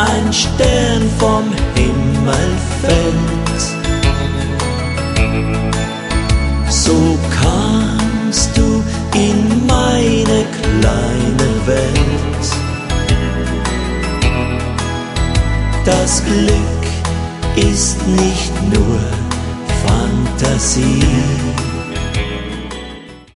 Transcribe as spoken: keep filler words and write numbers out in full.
ein Stern vom Himmel fällt. So kamst du in meine kleine Welt. Das Glück ist nicht nur Fantasie.